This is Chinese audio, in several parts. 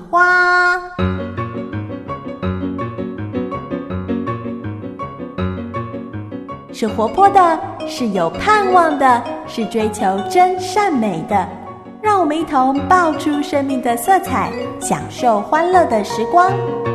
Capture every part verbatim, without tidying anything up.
花。是活泼的，是有盼望的，是追求真善美的。让我们一同爆出生命的色彩，享受欢乐的时光。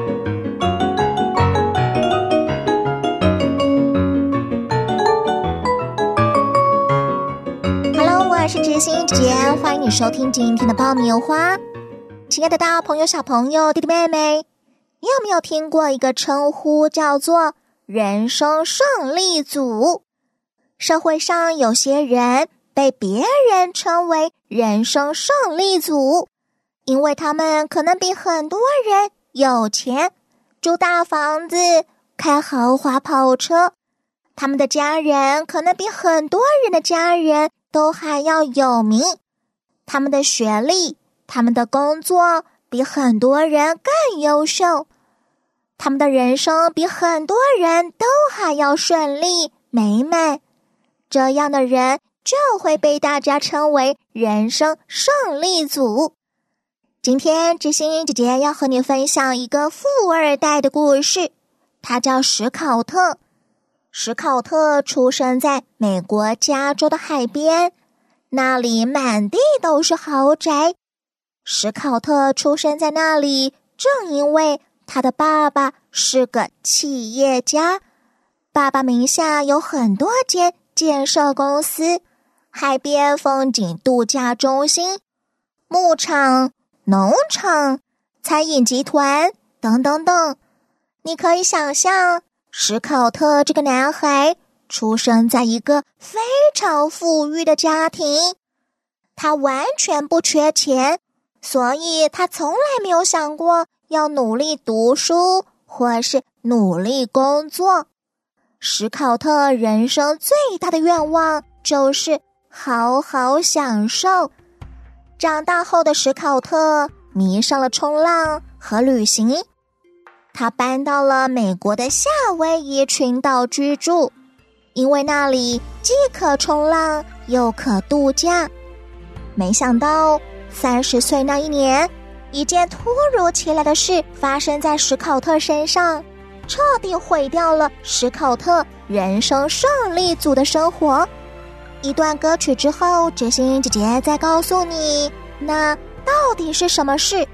Hello， 我是知心姐姐，欢迎你收听今天的爆米花。亲爱的大朋友、小朋友、弟弟妹妹，你有没有听过一个称呼叫做人生胜利组？社会上有些人被别人称为人生胜利组，因为他们可能比很多人有钱，住大房子，开豪华跑车。他们的家人可能比很多人的家人都还要有名。他们的学历，他们的工作比很多人更优秀。他们的人生比很多人都还要顺利美满。这样的人就会被大家称为人生胜利组。今天知心姐姐要和你分享一个富二代的故事，他叫史考特。史考特出生在美国加州的海边，那里满地都是豪宅。史考特出生在那里，正因为他的爸爸是个企业家，爸爸名下有很多间建设公司，海边风景度假中心、牧场、农场、餐饮集团等等等。你可以想象，史考特这个男孩出生在一个非常富裕的家庭，他完全不缺钱，所以他从来没有想过要努力读书或是努力工作。史考特人生最大的愿望就是好好享受。长大后的史考特迷上了冲浪和旅行，他搬到了美国的夏威夷群岛居住，因为那里既可冲浪又可度假。没想到三十岁那一年，一件突如其来的事发生在史考特身上，彻底毁掉了史考特人生胜利组的生活。一段歌曲之后，知心姐姐再告诉你，那到底是什么事？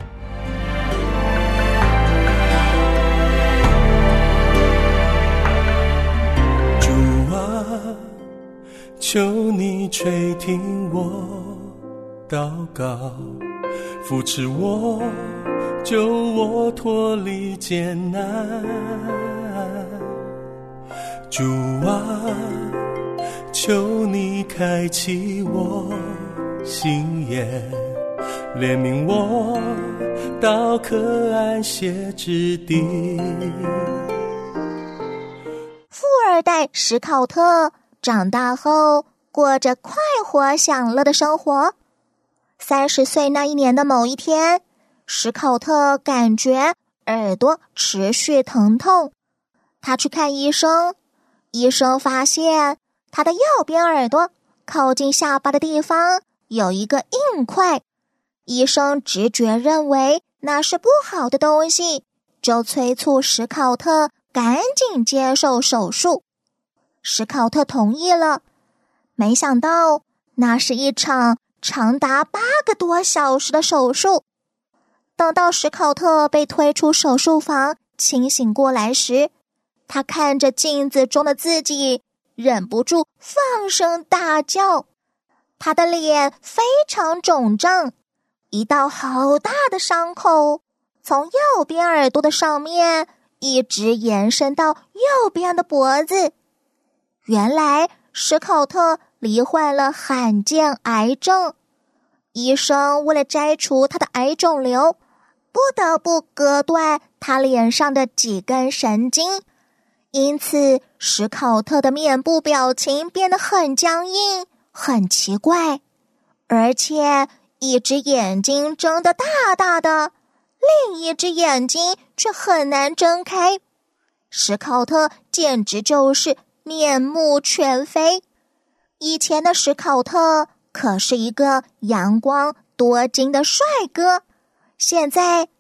主啊，求你垂听我祷告，扶持我，救我脱离艰难。主啊，求你开启我心眼，怜悯我到可安歇之地。 富二代史考特长大后过着快活享乐的生活。三十岁那一年的某一天，史考特感觉耳朵持续疼痛，他去看医生，医生发现他的右边耳朵靠近下巴的地方有一个硬块，医生直觉认为那是不好的东西，就催促史考特赶紧接受手术。史考特同意了，没想到那是一场长达八个多小时的手术。等到史考特被推出手术房，清醒过来时，他看着镜子中的自己，忍不住放声大叫。他的脸非常肿胀，一道好大的伤口从右边耳朵的上面一直延伸到右边的脖子。原来史考特罹患了罕见癌症，医生为了摘除他的癌肿瘤，不得不割断他脸上的几根神经，因此史考特的面部表情变得很僵硬，很奇怪，而且一只眼睛睁得大大的，另一只眼睛却很难睁开。史考特简直就是面目全非。以前的史考特可是一个阳光多金的帅哥，现在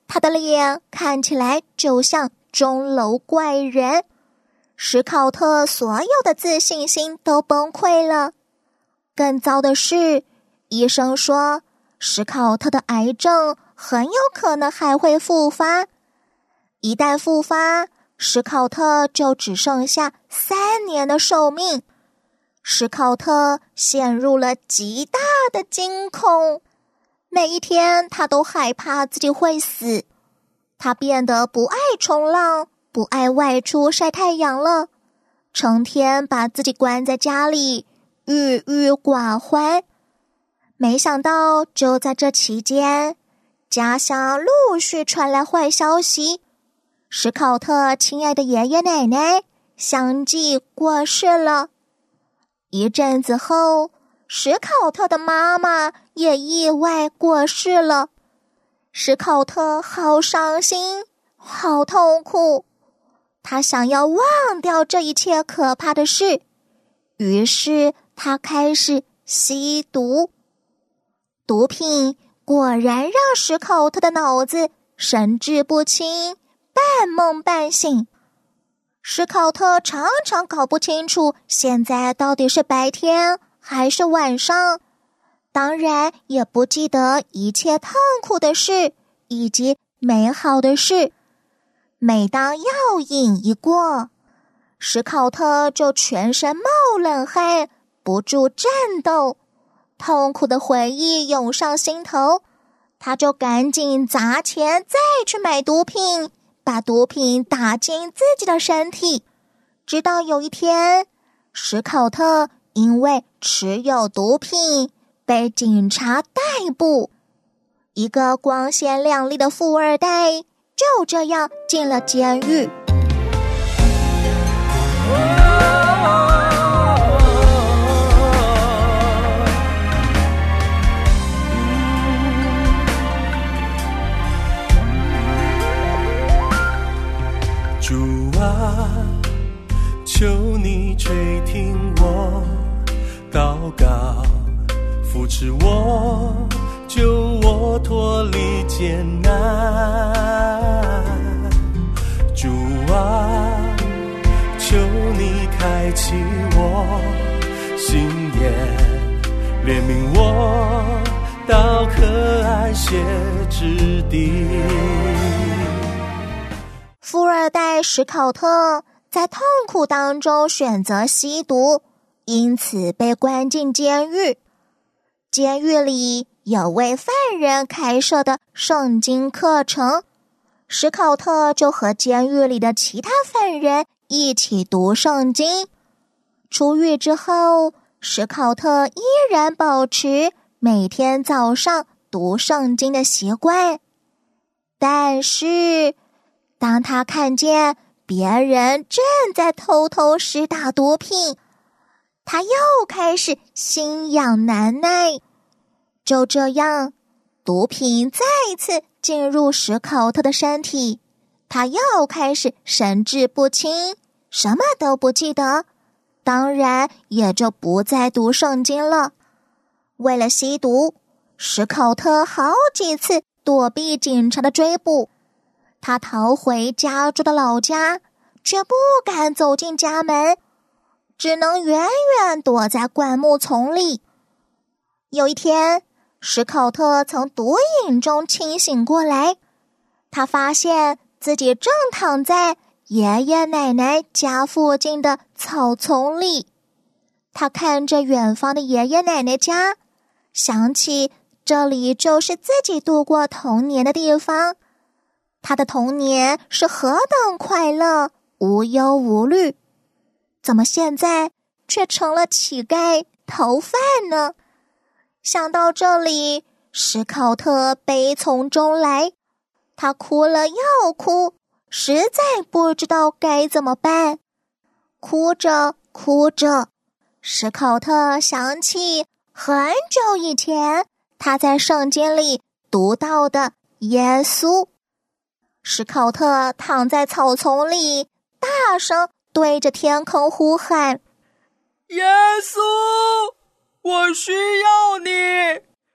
他的脸看起来就像钟楼怪人。史考特所有的自信心都崩溃了。更糟的是，医生说史考特的癌症很有可能还会复发。一旦复发，史考特就只剩下三年的寿命。史考特陷入了极大的惊恐，每一天他都害怕自己会死。他变得不爱冲浪，不爱外出晒太阳了，成天把自己关在家里，郁郁寡欢。没想到就在这期间，家乡陆续传来坏消息，史考特亲爱的爷爷奶奶相继过世了。一阵子后，史考特的妈妈也意外过世了。史考特好伤心，好痛苦，他想要忘掉这一切可怕的事，于是他开始吸毒。毒品果然让史考特的脑子神志不清，半梦半醒。史考特常常搞不清楚现在到底是白天还是晚上，当然也不记得一切痛苦的事以及美好的事。每当药瘾一过，史考特就全身冒冷汗，不住战斗，痛苦的回忆涌上心头，他就赶紧砸钱再去买毒品，把毒品打进自己的身体。直到有一天，史考特因为持有毒品被警察逮捕，一个光鲜亮丽的富二代就这样进了监狱。 主啊，求你垂听我祷告，扶持我，救我脱离艰难。主啊，求你开启我心眼，怜悯我到可安歇之地。 富二代史考特在痛苦当中选择吸毒，因此被关进监狱。监狱里有为犯人开设的圣经课程，史考特就和监狱里的其他犯人一起读圣经。出狱之后，史考特依然保持每天早上读圣经的习惯，但是当他看见别人正在偷偷施打毒品，他又开始心痒难耐。就这样，毒品再次进入史考特的身体，他又开始神志不清，什么都不记得，当然也就不再读圣经了。为了吸毒，史考特好几次躲避警察的追捕。他逃回家住的老家，却不敢走进家门，只能远远躲在灌木丛里。有一天，史考特从毒瘾中清醒过来，他发现自己正躺在爷爷奶奶家附近的草丛里。他看着远方的爷爷奶奶家，想起这里就是自己度过童年的地方。他的童年是何等快乐，无忧无虑，怎么现在却成了乞丐逃犯呢？想到这里，史考特悲从中来，他哭了又哭，实在不知道该怎么办。哭着哭着，史考特想起很久以前他在圣经里读到的耶稣。史考特躺在草丛里，大声对着天空呼喊：耶稣，我需要你，我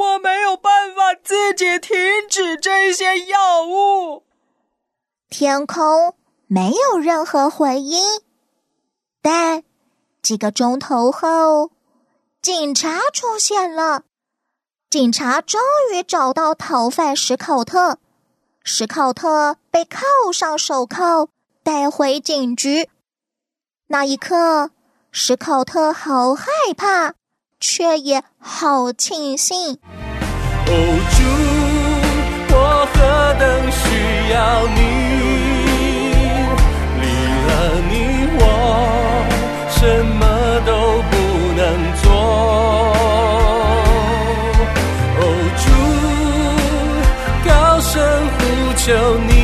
我没有办法自己停止这些药物。 天空没有任何回应，但几个钟头后，警察出现了。警察终于找到逃犯史考特，史考特被铐上手铐，带回警局。那一刻，史考特好害怕，却也好庆幸。 哦，主，我何等需要你，离了你，我什么都不能做。求你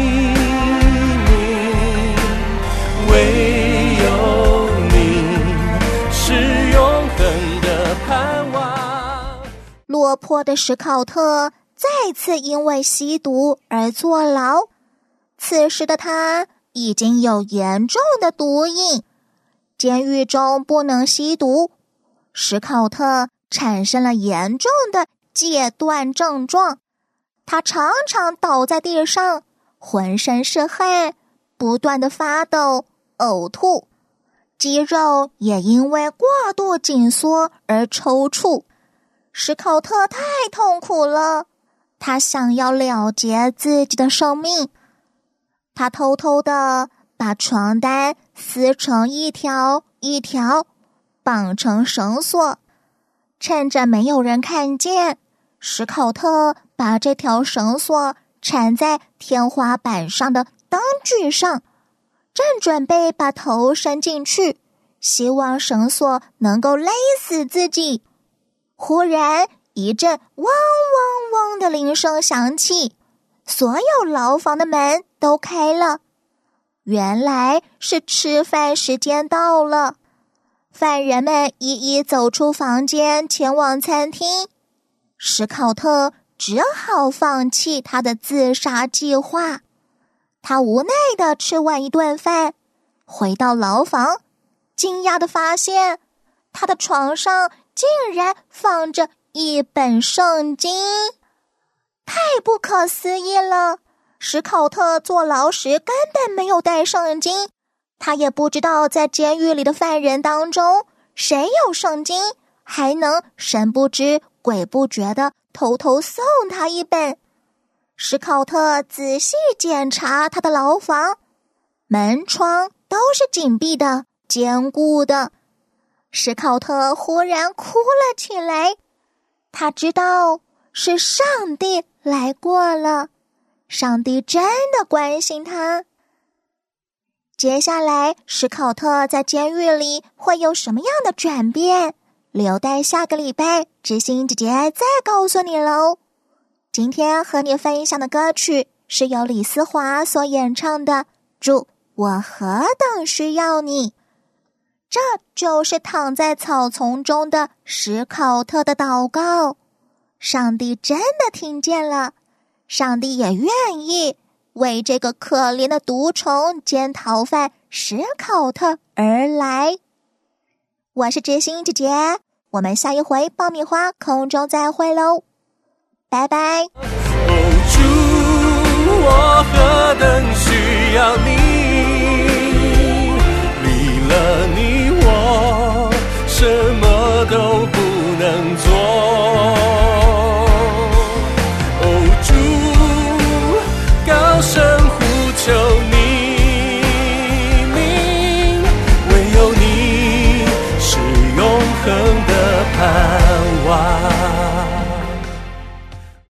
名，唯有你是永恒的盼望。 落魄的史考特再次因为吸毒而坐牢，此时的他已经有严重的毒瘾，监狱中不能吸毒，史考特产生了严重的戒断症状。他常常倒在地上，浑身是汗，不断的发抖、呕吐，肌肉也因为过度紧缩而抽搐。史考特太痛苦了，他想要了结自己的生命。他偷偷的把床单撕成一条一条，绑成绳索，趁着没有人看见，史考特把这条绳索缠在天花板上的灯具上，正准备把头伸进去，希望绳索能够勒死自己。忽然一阵嗡嗡嗡的铃声响起，所有牢房的门都开了。原来是吃饭时间到了，犯人们一一走出房间，前往餐厅。史考特只好放弃他的自杀计划。他无奈地吃完一顿饭，回到牢房，惊讶地发现他的床上竟然放着一本圣经。太不可思议了！史考特坐牢时根本没有带圣经，他也不知道在监狱里的犯人当中谁有圣经，还能神不知鬼不觉地偷偷送他一本。史考特仔细检查他的牢房，门窗都是紧闭的、坚固的。史考特忽然哭了起来，他知道是上帝来过了，上帝真的关心他。接下来，史考特在监狱里会有什么样的转变？留待下个礼拜，知心姐姐再告诉你喽。今天和你分享的歌曲是由李思华所演唱的《主，我何等需要你》。这就是躺在草丛中的史考特的祷告。上帝真的听见了，上帝也愿意为这个可怜的毒虫兼逃犯史考特而来。我是知心姐姐，我们下一回爆米花空中再会喽，拜拜。 哦，主，我何等需要你。